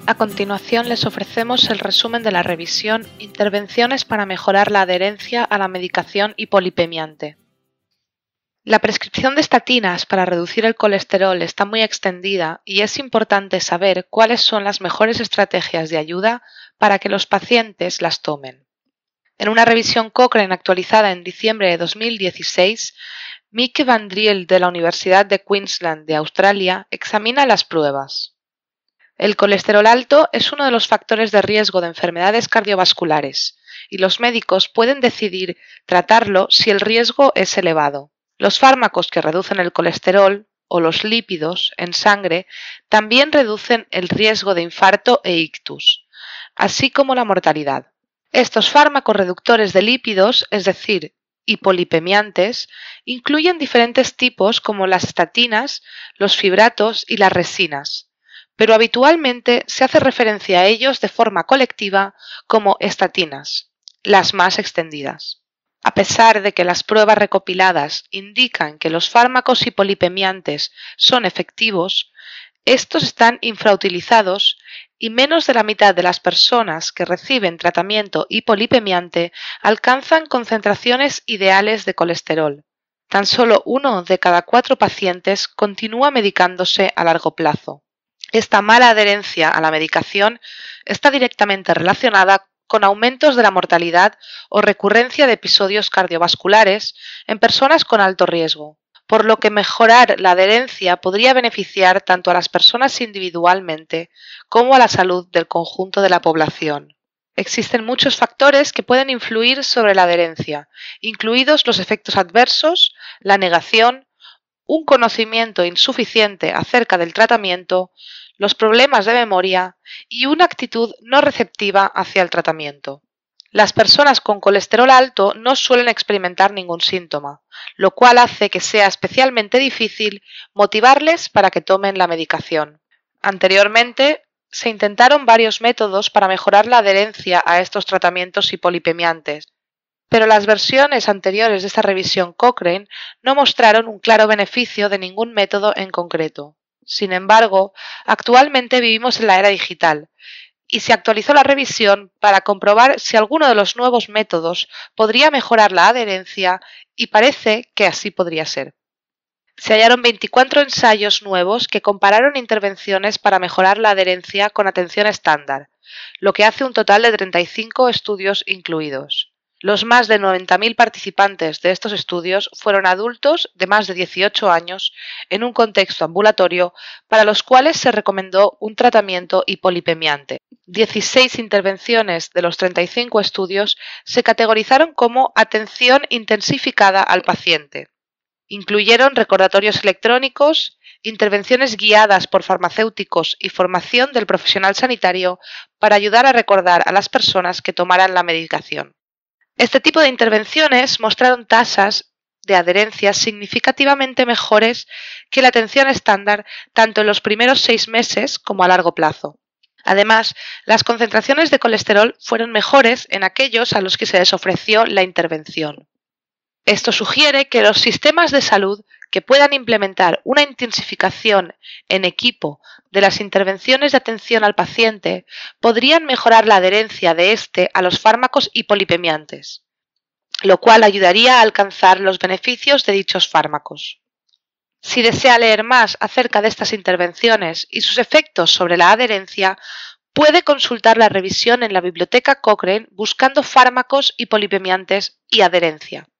A continuación les ofrecemos el resumen de la revisión Intervenciones para mejorar la adherencia a la medicación hipolipemiante. La prescripción de estatinas para reducir el colesterol está muy extendida y es importante saber cuáles son las mejores estrategias de ayuda para que los pacientes las tomen. En una revisión Cochrane actualizada en diciembre de 2016, Mieke van Driel de la Universidad de Queensland de Australia examina las pruebas. El colesterol alto es uno de los factores de riesgo de enfermedades cardiovasculares y los médicos pueden decidir tratarlo si el riesgo es elevado. Los fármacos que reducen el colesterol o los lípidos en sangre también reducen el riesgo de infarto e ictus, así como la mortalidad. Estos fármacos reductores de lípidos, es decir, hipolipemiantes, incluyen diferentes tipos como las estatinas, los fibratos y las resinas, pero habitualmente se hace referencia a ellos de forma colectiva como estatinas, las más extendidas. A pesar de que las pruebas recopiladas indican que los fármacos hipolipemiantes son efectivos, estos están infrautilizados y menos de la mitad de las personas que reciben tratamiento hipolipemiante alcanzan concentraciones ideales de colesterol. Tan solo 1 de cada 4 pacientes continúa medicándose a largo plazo. Esta mala adherencia a la medicación está directamente relacionada con aumentos de la mortalidad o recurrencia de episodios cardiovasculares en personas con alto riesgo, por lo que mejorar la adherencia podría beneficiar tanto a las personas individualmente como a la salud del conjunto de la población. Existen muchos factores que pueden influir sobre la adherencia, incluidos los efectos adversos, la negación, un conocimiento insuficiente acerca del tratamiento, los problemas de memoria y una actitud no receptiva hacia el tratamiento. Las personas con colesterol alto no suelen experimentar ningún síntoma, lo cual hace que sea especialmente difícil motivarles para que tomen la medicación. Anteriormente, se intentaron varios métodos para mejorar la adherencia a estos tratamientos hipolipemiantes, pero las versiones anteriores de esta revisión Cochrane no mostraron un claro beneficio de ningún método en concreto. Sin embargo, actualmente vivimos en la era digital, y se actualizó la revisión para comprobar si alguno de los nuevos métodos podría mejorar la adherencia y parece que así podría ser. Se hallaron 24 ensayos nuevos que compararon intervenciones para mejorar la adherencia con atención estándar, lo que hace un total de 35 estudios incluidos. Los más de 90.000 participantes de estos estudios fueron adultos de más de 18 años en un contexto ambulatorio para los cuales se recomendó un tratamiento hipolipemiante. 16 intervenciones de los 35 estudios se categorizaron como atención intensificada al paciente. Incluyeron recordatorios electrónicos, intervenciones guiadas por farmacéuticos y formación del profesional sanitario para ayudar a recordar a las personas que tomaran la medicación. Este tipo de intervenciones mostraron tasas de adherencia significativamente mejores que la atención estándar tanto en los primeros 6 meses como a largo plazo. Además, las concentraciones de colesterol fueron mejores en aquellos a los que se les ofreció la intervención. Esto sugiere que los sistemas de salud que puedan implementar una intensificación en equipo de las intervenciones de atención al paciente podrían mejorar la adherencia de éste a los fármacos hipolipemiantes, lo cual ayudaría a alcanzar los beneficios de dichos fármacos. Si desea leer más acerca de estas intervenciones y sus efectos sobre la adherencia, puede consultar la revisión en la biblioteca Cochrane buscando fármacos hipolipemiantes y adherencia.